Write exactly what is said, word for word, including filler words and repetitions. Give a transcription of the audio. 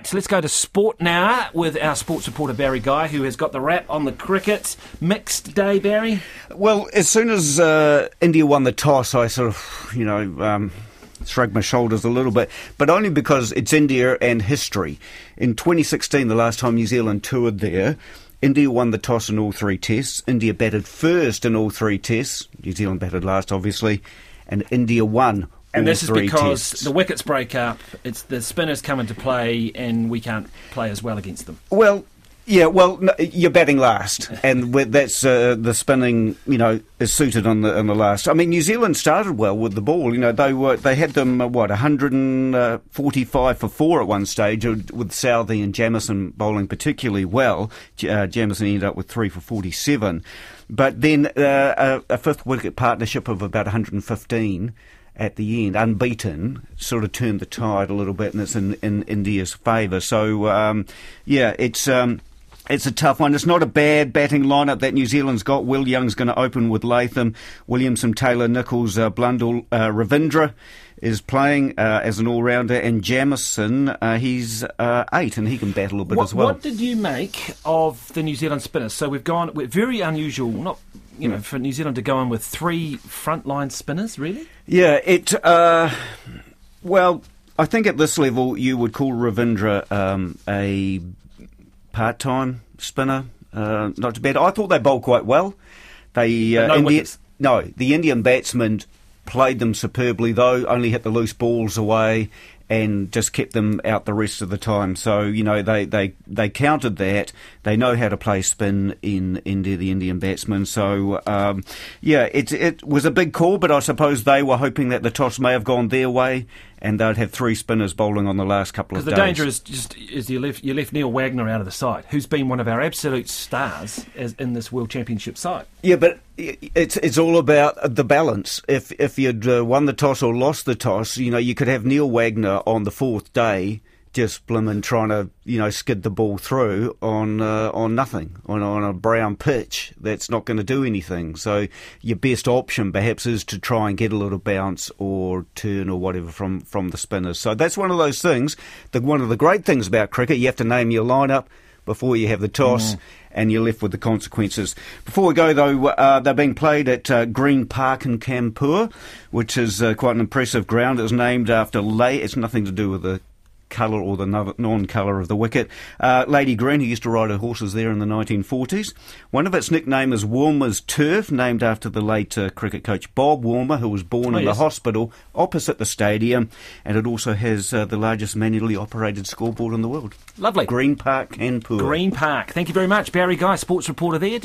So let's go to sport now with our sports reporter Barry Guy, who has got the wrap on the cricket. Mixed day, Barry? Well, as soon as uh, India won the toss, I sort of, you know, um, shrugged my shoulders a little bit, but only because it's India and history. In twenty sixteen, the last time New Zealand toured there, India won the toss in all three tests. India batted first in all three tests. New Zealand batted last, obviously, and India won. And this is because tests. the wickets break up, it's the spinners come into play, and we can't play as well against them. Well, yeah, well, no, you're batting last, and that's uh, the spinning, you know, is suited on the on the last. I mean, New Zealand started well with the ball. You know, they were they had them uh, what one hundred forty-five for four at one stage, with Southey and Jamieson bowling particularly well. Uh, Jamieson ended up with three for forty-seven, but then uh, a, a fifth wicket partnership of about one hundred fifteen. At the end, unbeaten, sort of turned the tide a little bit, and it's in, in India's favour. So, um, yeah, it's um, it's a tough one. It's not a bad batting lineup that New Zealand's got. Will Young's going to open with Latham, Williamson, Taylor, Nichols, uh, Blundell, uh, Ravindra is playing uh, as an all-rounder, and Jamieson, uh, he's uh, eight, and he can bat a little bit what, as well. What did you make of the New Zealand spinners? So we've gone, we're very unusual, not... You know, for New Zealand to go on with three frontline spinners, really? Yeah, it. Uh, well, I think at this level you would call Ravindra um, a part-time spinner. Uh, not too bad. I thought they bowled quite well. They uh, no Indi- wickets. No, the Indian batsmen played them superbly, though. Only hit the loose balls away and just kept them out the rest of the time. So, you know, they, they, they countered that. They know how to play spin in India, the Indian batsmen. So, um, yeah, it, it was a big call, but I suppose they were hoping that the toss may have gone their way and they'd have three spinners bowling on the last couple of days. Because the danger is just is you left, you left Neil Wagner out of the side, who's been one of our absolute stars as in this World Championship side. Yeah, but it's it's all about the balance. If if you'd uh, won the toss or lost the toss, you know, you could have Neil Wagner on the fourth day just blimmin' trying to, you know, skid the ball through on uh, on nothing, on on a brown pitch that's not going to do anything. So your best option perhaps is to try and get a little bounce or turn or whatever from, from the spinners. So that's one of those things. The, one of the great things about cricket, you have to name your lineup before you have the toss, mm. and you're left with the consequences. Before we go, though, uh, they're being played at uh, Green Park in Kanpur, which is uh, quite an impressive ground. It's named after Lay. It's nothing to do with the colour or the non-colour of the wicket. Uh, Lady Green, who used to ride her horses there in the nineteen forties. One of its nickname is Woolmer's Turf, named after the late uh, cricket coach Bob Woolmer, who was born oh, in yes. the hospital opposite the stadium, and it also has uh, the largest manually operated scoreboard in the world. Lovely. Green Park, Kanpur. Green Park. Thank you very much, Barry Guy, sports reporter there.